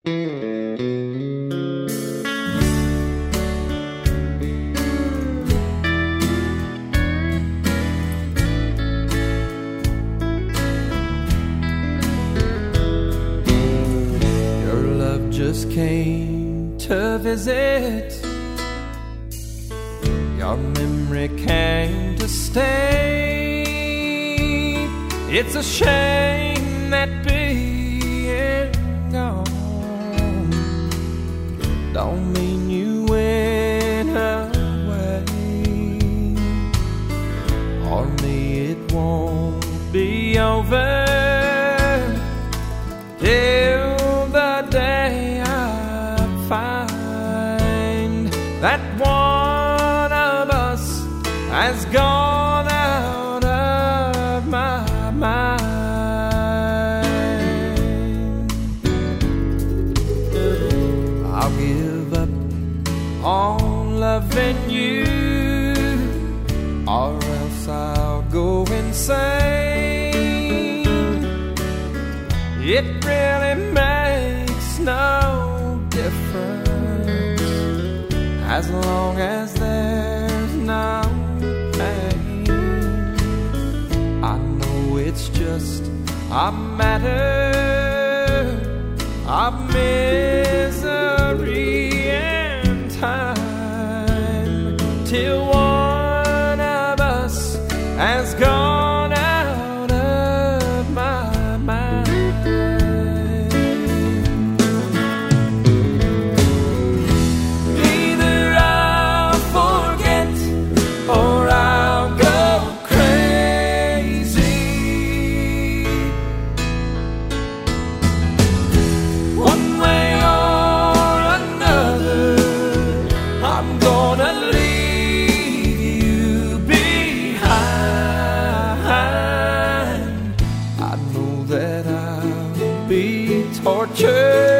Just came to visit. Your memory came to stay. It's a shame that being gone don't mean you went away. For me it won't be over till the day I find that one of us has gone out of my mind. I'll give up on loving you, or else I'll go insane. It really makes no difference as long as there's no pain. I know it's just a matter of misery and time till one of us has gone out of my mind. Tortured